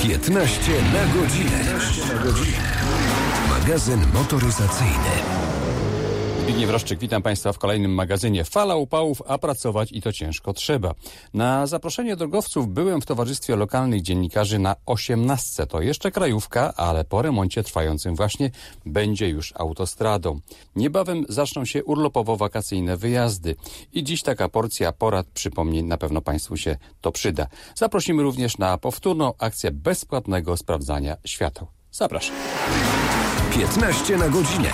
15 na godzinę. Magazyn motoryzacyjny. Zbigniew Roszczyk, witam Państwa w kolejnym magazynie. Fala upałów, a pracować i to ciężko trzeba. Na zaproszenie drogowców byłem w towarzystwie lokalnych dziennikarzy na 18. To jeszcze krajówka, ale po remoncie trwającym właśnie będzie już autostradą. Niebawem zaczną się urlopowo-wakacyjne wyjazdy. I dziś taka porcja porad, przypomnień, na pewno Państwu się to przyda. Zaprosimy również na powtórną akcję bezpłatnego sprawdzania świateł. Zapraszam. 15 na godzinę.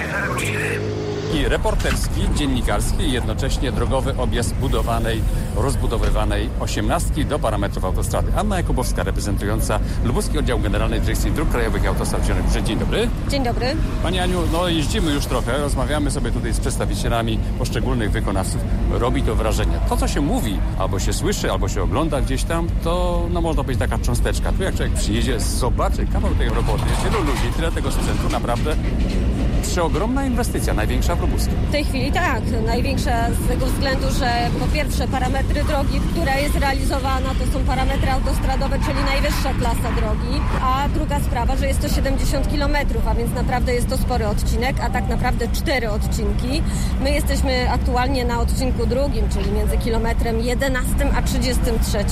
I reporterski, dziennikarski i jednocześnie drogowy objazd rozbudowywanej 18 do parametrów autostrady. Anna Jakubowska, reprezentująca Lubuski Oddział Generalnej Dyrekcji Dróg Krajowych i Autostrad Wziętych. Dzień dobry. Dzień dobry. Pani Aniu, jeździmy już trochę, rozmawiamy sobie tutaj z przedstawicielami poszczególnych wykonawców. Robi to wrażenie. To, co się mówi, albo się słyszy, albo się ogląda gdzieś tam, to można być taka cząsteczka. Tu jak człowiek przyjedzie, zobaczy kawał tej roboty, tylu ludzi, tyle tego sprzętu, naprawdę przeogromna inwestycja, największa w Lubuskiem. W tej chwili tak, największa z tego względu, że po pierwsze parametry drogi, która jest realizowana, to są parametry autostradowe, czyli najwyższa klasa drogi, a druga sprawa, że jest to 70 km, a więc naprawdę jest to spory odcinek, a tak naprawdę 4 odcinki. My jesteśmy aktualnie na odcinku drugim, czyli między kilometrem 11 a 33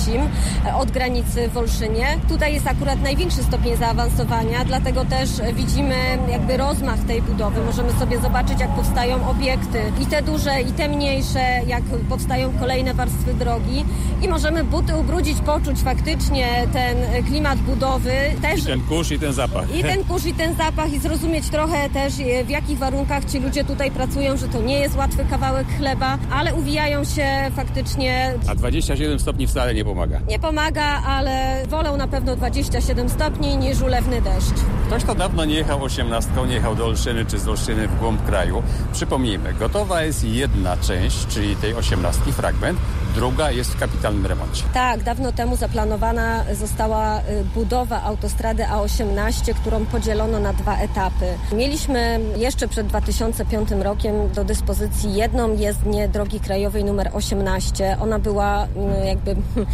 od granicy w Olszynie. Tutaj jest akurat największy stopień zaawansowania, dlatego też widzimy jakby rozmach tej budowy. Możemy sobie zobaczyć, jak powstają obiekty, i te duże, i te mniejsze, jak powstają kolejne warstwy drogi i możemy buty ubrudzić, poczuć faktycznie ten klimat budowy. Też I ten kurz, i ten zapach. I ten kurz, i ten zapach, i zrozumieć trochę też, w jakich warunkach ci ludzie tutaj pracują, że to nie jest łatwy kawałek chleba, ale uwijają się faktycznie. A 27 stopni wcale nie pomaga. Nie pomaga, ale wolą na pewno 27 stopni niż ulewny deszcz. Ktoś, kto dawno nie jechał 18, nie jechał do Olszyny czy z Olszyny w głąb kraju. Przypomnijmy, gotowa jest jedna część, czyli tej 18 fragment, druga jest w kapitalnym remoncie. Tak, dawno temu zaplanowana została budowa autostrady A18, którą podzielono na 2 etapy. Mieliśmy jeszcze przed 2005 rokiem do dyspozycji jedną jezdnię drogi krajowej numer 18. Ona była jakby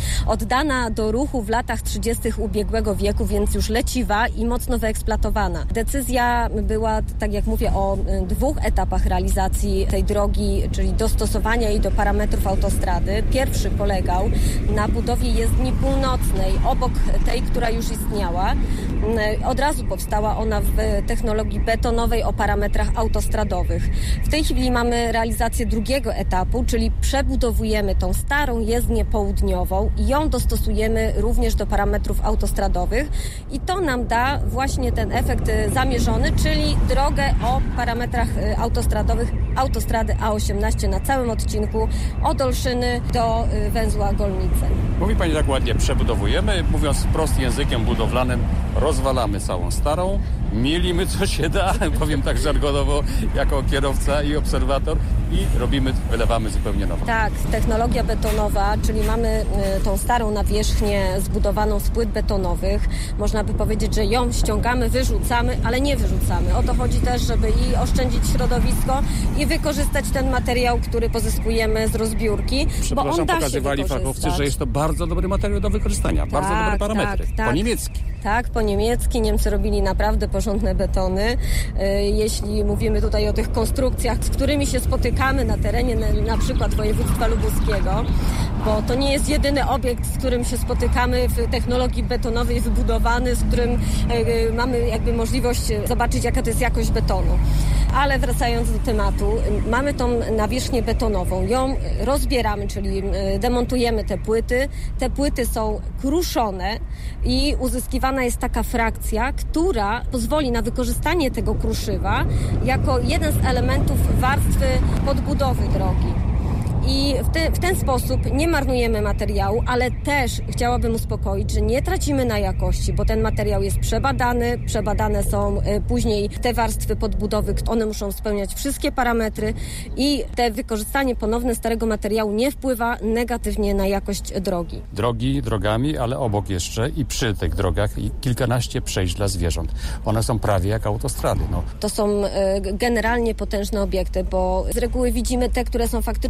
oddana do ruchu w latach 30. ubiegłego wieku, więc już leciwa i mocno wyeksploatowana. Decyzja była, tak jak mówię, o 2 etapach realizacji tej drogi, czyli dostosowania jej do parametrów autostrady. Pierwszy polegał na budowie jezdni północnej, obok tej, która już istniała. Od razu powstała ona w technologii betonowej o parametrach autostradowych. W tej chwili mamy realizację drugiego etapu, czyli przebudowujemy tą starą jezdnię południową i ją dostosujemy również do parametrów autostradowych i to nam da właśnie ten efekt zamierzony, czyli drogę o parametrach autostradowych autostrady A18 na całym odcinku od Olszyny do węzła Golnice. Mówi Pani tak ładnie, przebudowujemy, mówiąc wprost językiem budowlanym, rozwalamy całą starą, mielimy co się da, powiem tak żargonowo, jako kierowca i obserwator i wylewamy zupełnie nową. Tak, technologia betonowa, czyli mamy tą starą nawierzchnię zbudowaną z płyt betonowych. Można by powiedzieć, że ją ściągamy, wyrzucamy, ale nie wyrzucamy. O to chodzi też, żeby i oszczędzić środowisko i wykorzystać ten materiał, który pozyskujemy z rozbiórki, bo on da się pokazywali fachowcy, że jest to bardzo dobry materiał do wykorzystania, bardzo dobre parametry, po niemiecki. Tak, po niemiecki. Niemcy robili naprawdę porządne betony. Jeśli mówimy tutaj o tych konstrukcjach, z którymi się spotykamy na terenie na przykład województwa lubuskiego, bo to nie jest jedyny obiekt, z którym się spotykamy w technologii betonowej wybudowany, z którym mamy jakby możliwość zobaczyć, jaka to jest jakość betonu. Ale wracając do tematu, mamy tą nawierzchnię betonową, ją rozbieramy, czyli demontujemy te płyty. Te płyty są kruszone i uzyskiwana jest taka frakcja, która pozwoli na wykorzystanie tego kruszywa jako jeden z elementów warstwy podbudowy drogi. I w ten sposób nie marnujemy materiału, ale też chciałabym uspokoić, że nie tracimy na jakości, bo ten materiał jest przebadany, przebadane są później te warstwy podbudowy, one muszą spełniać wszystkie parametry i te wykorzystanie ponowne starego materiału nie wpływa negatywnie na jakość drogi. Drogi drogami, ale obok jeszcze i przy tych drogach i kilkanaście przejść dla zwierząt. One są prawie jak autostrady. To są generalnie potężne obiekty, bo z reguły widzimy te, które są faktycznie wyniesione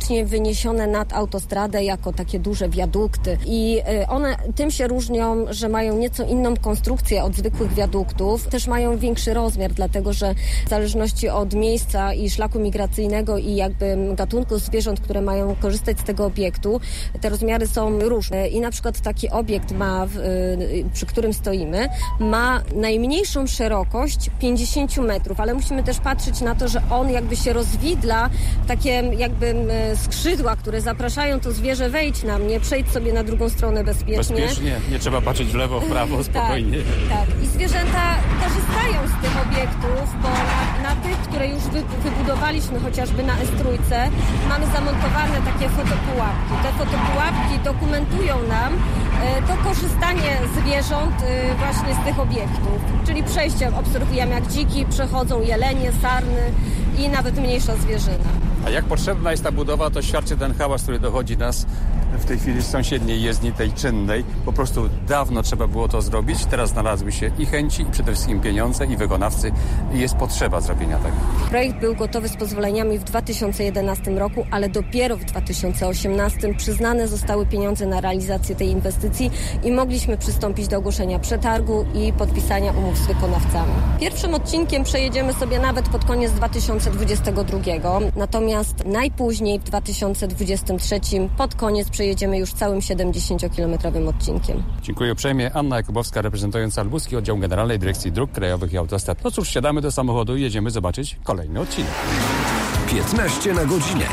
wyniesione nad autostradę jako takie duże wiadukty i one tym się różnią, że mają nieco inną konstrukcję od zwykłych wiaduktów. Też mają większy rozmiar, dlatego że w zależności od miejsca i szlaku migracyjnego i jakby gatunków zwierząt, które mają korzystać z tego obiektu, te rozmiary są różne i na przykład taki obiekt przy którym stoimy, ma najmniejszą szerokość 50 metrów, ale musimy też patrzeć na to, że on jakby się rozwidla, takie jakby skrzydła, które zapraszają to zwierzę, wejdź na mnie, przejdź sobie na drugą stronę bezpiecznie. Bezpiecznie, nie trzeba patrzeć w lewo, w prawo, spokojnie. Tak. I zwierzęta korzystają z tych obiektów, bo na tych, które już wybudowaliśmy, chociażby na S3, mamy zamontowane takie fotopułapki. Te fotopułapki dokumentują nam to korzystanie zwierząt właśnie z tych obiektów. Czyli przejście obserwujemy, jak dziki przechodzą, jelenie, sarny i nawet mniejsza zwierzyna. A jak potrzebna jest ta budowa, to świadczy ten hałas, który dochodzi nas w tej chwili z sąsiedniej jezdni, tej czynnej. Po prostu dawno trzeba było to zrobić. Teraz znalazły się i chęci, i przede wszystkim pieniądze, i wykonawcy. I jest potrzeba zrobienia tego. Projekt był gotowy z pozwoleniami w 2011 roku, ale dopiero w 2018 przyznane zostały pieniądze na realizację tej inwestycji i mogliśmy przystąpić do ogłoszenia przetargu i podpisania umów z wykonawcami. Pierwszym odcinkiem przejedziemy sobie nawet pod koniec 2022, natomiast najpóźniej w 2023 pod koniec przejedziemy już całym 70-kilometrowym odcinkiem. Dziękuję uprzejmie. Anna Jakubowska, reprezentująca Lubuski Oddział Generalnej Dyrekcji Dróg Krajowych i Autostrad. No cóż, siadamy do samochodu i jedziemy zobaczyć kolejny odcinek. 15 na godzinę.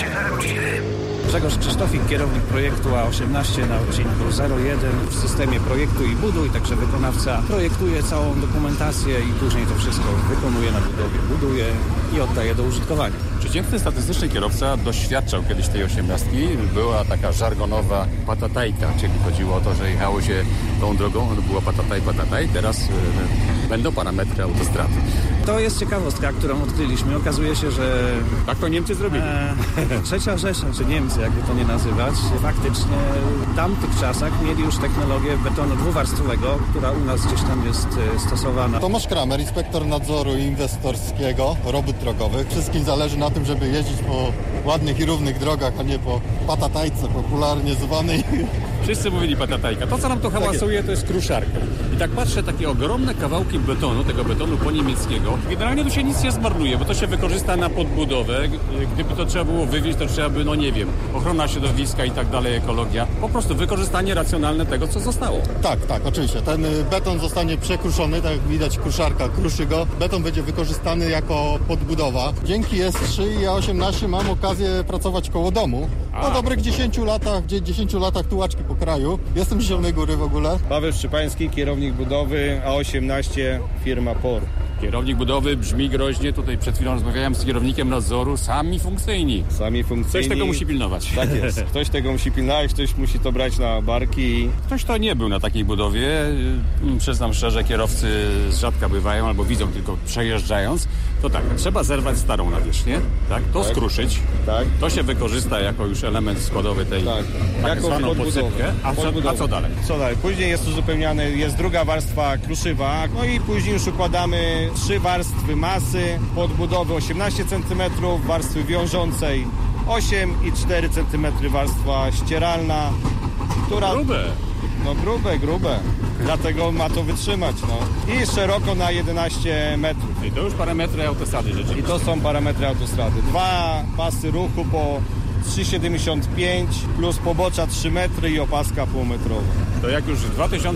Grzegorz Krzysztofik, kierownik projektu A18 na odcinku 01 w systemie projektu i buduj, także wykonawca projektuje całą dokumentację i później to wszystko wykonuje na budowie, buduje i oddaje do użytkowania. Przeciętny statystyczny kierowca doświadczał kiedyś tej 18. Była taka żargonowa patatajka, czyli chodziło o to, że jechało się tą drogą, była patataj. Teraz będą parametry autostrady. To jest ciekawostka, którą odkryliśmy. Okazuje się, że Tak to Niemcy zrobili. Trzecia Rzesza, czy Niemcy, jakby to nie nazywać, faktycznie w tamtych czasach mieli już technologię betonu dwuwarstwowego, która u nas gdzieś tam jest stosowana. Tomasz Kramer, inspektor nadzoru inwestorskiego robót drogowych. Wszystkim zależy na tym, żeby jeździć po ładnych i równych drogach, a nie po patatajce popularnie zwanej. Wszyscy mówili patatajka. To, co nam to hałasuje, to jest kruszarka. I tak patrzę, takie ogromne kawałki betonu, tego betonu poniemieckiego. Generalnie tu się nic nie zmarnuje, bo to się wykorzysta na podbudowę. Gdyby to trzeba było wywieźć, to trzeba by, no nie wiem, ochrona środowiska i tak dalej, ekologia. Po prostu wykorzystanie racjonalne tego, co zostało. Tak, oczywiście. Ten beton zostanie przekruszony, tak jak widać kruszarka kruszy go. Beton będzie wykorzystany jako podbudowa. Dzięki S3 i A18 mam okazję pracować koło domu. Po dobrych 10 latach tułaczki po kraju. Jestem z Zielonej Góry w ogóle. Paweł Szczypański, kierownik budowy A18, firma POR. Kierownik budowy brzmi groźnie. Tutaj przed chwilą rozmawiałem z kierownikiem nadzoru. Sami funkcyjni. Ktoś tego musi pilnować. Tak jest. Ktoś tego musi pilnować, ktoś musi to brać na barki. Ktoś, kto nie był na takiej budowie, przyznam szczerze, kierowcy z rzadka bywają albo widzą tylko przejeżdżając, to tak, trzeba zerwać starą nawierzchnię, tak? To skruszyć, Tak. To się wykorzysta jako już element składowy tej tak zwaną podsypkę. A co dalej? Co dalej? Później jest uzupełniany, jest druga warstwa kruszywa, no i później już układamy 3 warstwy masy, podbudowy 18 cm, warstwy wiążącej 8 i 4 cm warstwa ścieralna, która... Grube. No grube. Dlatego ma to wytrzymać, no. I szeroko na 11 metrów. I to już parametry autostrady I rzeczywiście. to są parametry autostrady. 2 pasy ruchu po 3,75 plus pobocza 3 metry i opaska półmetrowa. To jak już w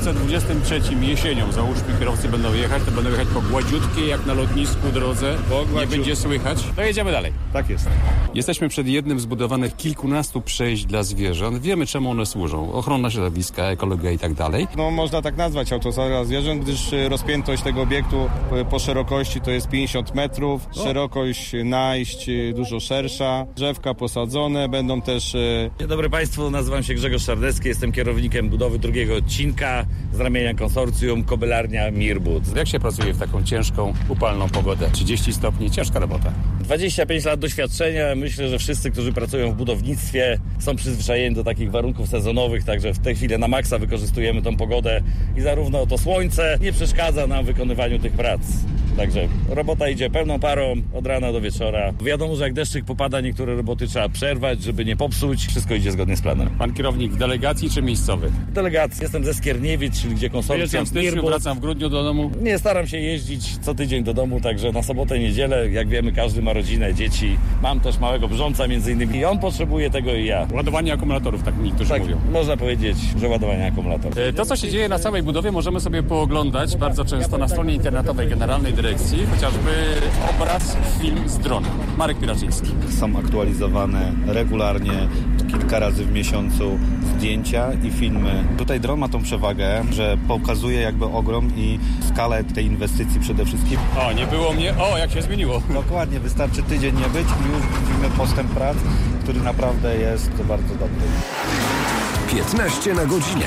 2023 jesienią, załóżmy, kierowcy będą jechać, to będą jechać po gładziutkiej, jak na lotnisku drodze, nie będzie słychać, to jedziemy dalej. Tak jest. Jesteśmy przed jednym z budowanych kilkunastu przejść dla zwierząt. Wiemy, czemu one służą. Ochrona środowiska, ekologia i tak dalej. No można tak nazwać autostrada zwierząt, gdyż rozpiętość tego obiektu po szerokości to jest 50 metrów. Szerokość najść dużo szersza. Drzewka posadzone, będą też... Dzień dobry Państwu, nazywam się Grzegorz Szardecki, jestem kierownikiem budowy drugiego odcinka z ramienia konsorcjum Kobylarnia Mirbud. Jak się pracuje w taką ciężką, upalną pogodę? 30 stopni, ciężka robota. 25 lat doświadczenia, myślę, że wszyscy, którzy pracują w budownictwie, są przyzwyczajeni do takich warunków sezonowych, także w tej chwili na maksa wykorzystujemy tą pogodę i zarówno to słońce nie przeszkadza nam w wykonywaniu tych prac. Także robota idzie pełną parą od rana do wieczora. Wiadomo, że jak deszczyk popada, niektóre roboty trzeba przerwać, żeby nie popsuć. Wszystko idzie zgodnie z planem. Pan kierownik w delegacji czy miejscowy? Delegacji. Jestem ze Skierniewic, czyli gdzie konsorcjum Wyjeżdżam w styczniu, Irbus. wracam w grudniu do domu. Nie, staram się jeździć co tydzień do domu, także na sobotę, niedzielę, jak wiemy, każdy ma rodzinę, dzieci. Mam też małego brzdąca między innymi i on potrzebuje tego i ja. Ładowanie akumulatorów, tak niektórzy Tak, mówią. można powiedzieć, że ładowanie akumulatorów. To, co się dzieje na całej budowie, możemy sobie pooglądać bardzo często na stronie internetowej Generalnej Dyrekcji, chociażby obraz, film z drona. Marek Piraczyński. Są aktualizowane regularnie, kilka razy w miesiącu zdjęcia i filmy. Tutaj dron ma tą przewagę, że pokazuje jakby ogrom i skalę tej inwestycji przede wszystkim. O, nie było mnie. O, jak się zmieniło. Dokładnie, wystarczy tydzień nie być i już widzimy postęp prac, który naprawdę jest bardzo dobry. 15 na godzinę.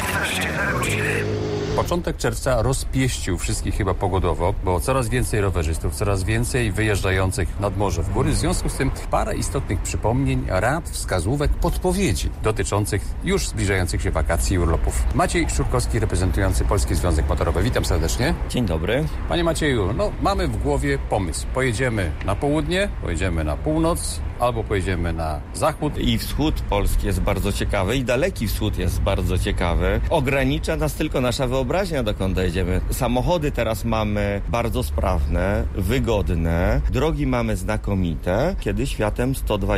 Początek czerwca rozpieścił wszystkich chyba pogodowo, bo coraz więcej rowerzystów, coraz więcej wyjeżdżających nad morze w góry. W związku z tym parę istotnych przypomnień, rad, wskazówek, podpowiedzi dotyczących już zbliżających się wakacji i urlopów. Maciej Szczurkowski, reprezentujący Polski Związek Motorowy. Witam serdecznie. Dzień dobry. Panie Macieju, mamy w głowie pomysł. Pojedziemy na południe, pojedziemy na północ, albo pojedziemy na zachód. I wschód Polski jest bardzo ciekawy i daleki wschód jest bardzo ciekawy. Ogranicza nas tylko nasza wyobraźnia, dokąd dojdziemy. Samochody teraz mamy bardzo sprawne, wygodne, drogi mamy znakomite. Kiedyś Fiatem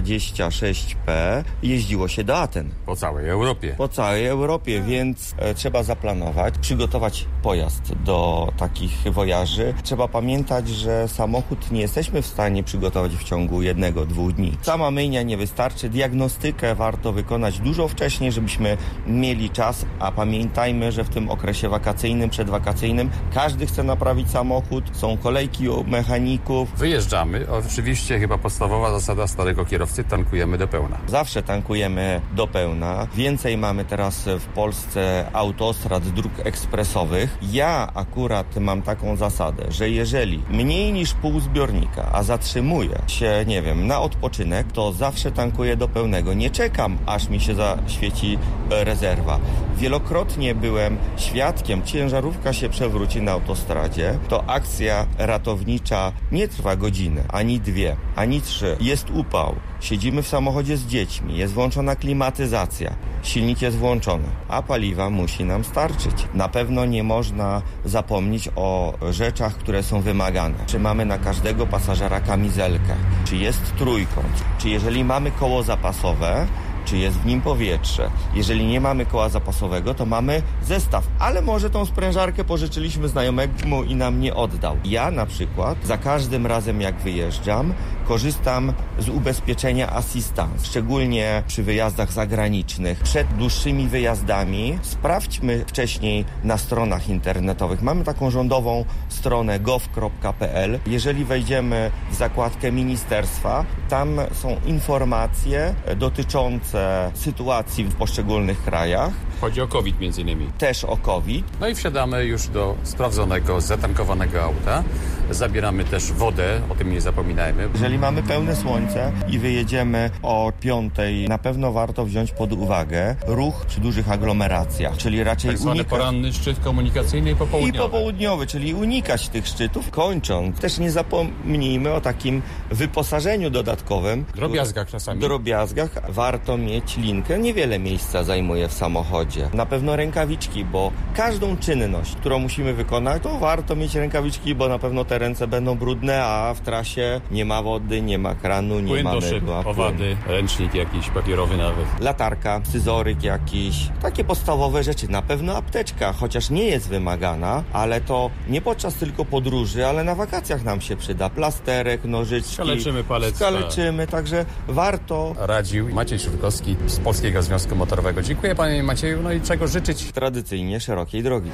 126P jeździło się do Aten. Po całej Europie. Po całej Europie, więc trzeba zaplanować, przygotować pojazd do takich wojaży. Trzeba pamiętać, że samochód nie jesteśmy w stanie przygotować w ciągu 1-2 dni. Sama myjnia nie wystarczy, diagnostykę warto wykonać dużo wcześniej, żebyśmy mieli czas, a pamiętajmy, że w tym okresie wakacyjnym, przedwakacyjnym każdy chce naprawić samochód, są kolejki u mechaników. Wyjeżdżamy, oczywiście chyba podstawowa zasada starego kierowcy, tankujemy do pełna. Zawsze tankujemy do pełna. Więcej mamy teraz w Polsce autostrad, dróg ekspresowych. Ja akurat mam taką zasadę, że jeżeli mniej niż pół zbiornika, a zatrzymuję się, nie wiem, na odpoczynek, to zawsze tankuję do pełnego. Nie czekam, aż mi się zaświeci rezerwa. Wielokrotnie byłem świadkiem, ciężarówka się przewróci na autostradzie, to akcja ratownicza nie trwa godzinę, ani 2, ani 3. Jest upał, siedzimy w samochodzie z dziećmi, jest włączona klimatyzacja, silnik jest włączony, a paliwa musi nam starczyć. Na pewno nie można zapomnieć o rzeczach, które są wymagane. Czy mamy na każdego pasażera kamizelkę? Czy jest trójkąt? Czy jeżeli mamy koło zapasowe, czy jest w nim powietrze? Jeżeli nie mamy koła zapasowego, to mamy zestaw, ale może tą sprężarkę pożyczyliśmy znajomemu i nam nie oddał. Ja na przykład za każdym razem jak wyjeżdżam, korzystam z ubezpieczenia Assistance, szczególnie przy wyjazdach zagranicznych. Przed dłuższymi wyjazdami sprawdźmy wcześniej na stronach internetowych. Mamy taką rządową stronę gov.pl. Jeżeli wejdziemy w zakładkę ministerstwa, tam są informacje dotyczące sytuacji w poszczególnych krajach. Chodzi o COVID między innymi. Też o COVID. No i wsiadamy już do sprawdzonego, zatankowanego auta. Zabieramy też wodę, o tym nie zapominajmy. Jeżeli mamy pełne słońce i wyjedziemy o 5:00, na pewno warto wziąć pod uwagę ruch przy dużych aglomeracjach, czyli raczej tak zwany unikać... poranny szczyt komunikacyjny i popołudniowy. I popołudniowy, czyli unikać tych szczytów. Kończąc, też nie zapomnijmy o takim wyposażeniu dodatkowym. Drobiazgach czasami. Drobiazgach. Warto mieć linkę. Niewiele miejsca zajmuje w samochodzie. Na pewno rękawiczki, bo każdą czynność, którą musimy wykonać, to warto mieć rękawiczki, bo na pewno te ręce będą brudne, a w trasie nie ma wody, nie ma kranu, nie płyn ma do szyb, mydła. owady, ręcznik jakiś papierowy nawet. Latarka, scyzoryk jakiś. Takie podstawowe rzeczy. Na pewno apteczka, chociaż nie jest wymagana, ale to nie podczas tylko podróży, ale na wakacjach nam się przyda. Plasterek, nożyczki. Skaleczymy palec. Skaleczymy, także warto. Radził Maciej Szczurkowski z Polskiego Związku Motorowego. Dziękuję panie Macieju, no i czego życzyć? Tradycyjnie szerokiej drogi.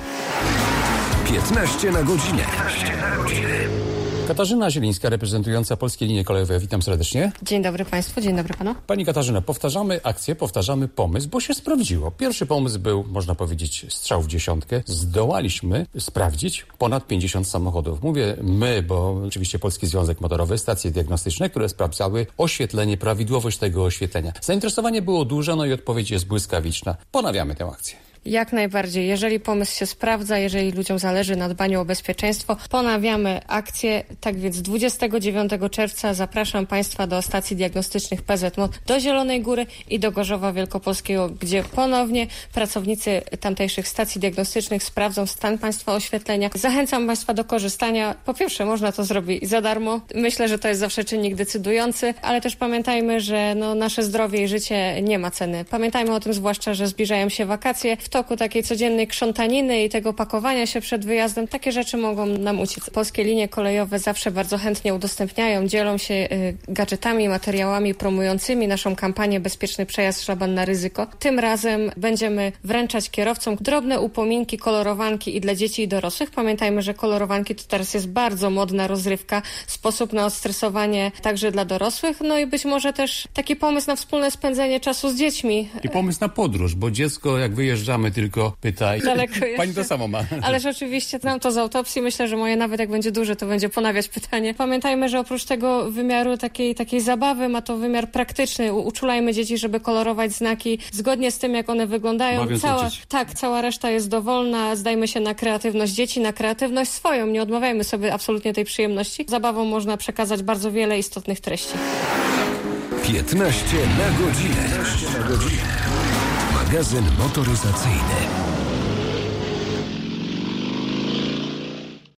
15 na godzinę. Katarzyna Zielińska, reprezentująca Polskie Linie Kolejowe. Witam serdecznie. Dzień dobry Państwu, dzień dobry Panu. Pani Katarzyna, powtarzamy akcję, powtarzamy pomysł, bo się sprawdziło. Pierwszy pomysł był, można powiedzieć, strzał w dziesiątkę. Zdołaliśmy sprawdzić ponad 50 samochodów. Mówię my, bo oczywiście Polski Związek Motorowy, stacje diagnostyczne, które sprawdzały oświetlenie, prawidłowość tego oświetlenia. Zainteresowanie było duże, no i odpowiedź jest błyskawiczna. Ponawiamy tę akcję. Jak najbardziej. Jeżeli pomysł się sprawdza, jeżeli ludziom zależy na dbaniu o bezpieczeństwo, ponawiamy akcję. Tak więc 29 czerwca zapraszam Państwa do stacji diagnostycznych PZMOT, do Zielonej Góry i do Gorzowa Wielkopolskiego, gdzie ponownie pracownicy tamtejszych stacji diagnostycznych sprawdzą stan Państwa oświetlenia. Zachęcam Państwa do korzystania. Po pierwsze, można to zrobić za darmo. Myślę, że to jest zawsze czynnik decydujący, ale też pamiętajmy, że nasze zdrowie i życie nie ma ceny. Pamiętajmy o tym zwłaszcza, że zbliżają się wakacje. W toku takiej codziennej krzątaniny i tego pakowania się przed wyjazdem takie rzeczy mogą nam uciec. Polskie linie kolejowe zawsze bardzo chętnie udostępniają, dzielą się gadżetami, materiałami promującymi naszą kampanię Bezpieczny Przejazd, Szlaban na ryzyko. Tym razem będziemy wręczać kierowcom drobne upominki, kolorowanki i dla dzieci i dorosłych. Pamiętajmy, że kolorowanki to teraz jest bardzo modna rozrywka, sposób na odstresowanie także dla dorosłych, i być może też taki pomysł na wspólne spędzenie czasu z dziećmi. I pomysł na podróż, bo dziecko jak wyjeżdżamy tylko pyta, pani to samo ma. Ale rzeczywiście znam to z autopsji, myślę, że moje nawet jak będzie duże, to będzie ponawiać pytanie. Pamiętajmy, że oprócz tego wymiaru takiej zabawy ma to wymiar praktyczny. Uczulajmy dzieci, żeby kolorować znaki zgodnie z tym, jak one wyglądają. Cała reszta jest dowolna. Zdajmy się na kreatywność dzieci, na kreatywność swoją. Nie odmawiajmy sobie absolutnie tej przyjemności. Zabawą można przekazać bardzo wiele istotnych treści. 15 na godzinę. Magazyn motoryzacyjny.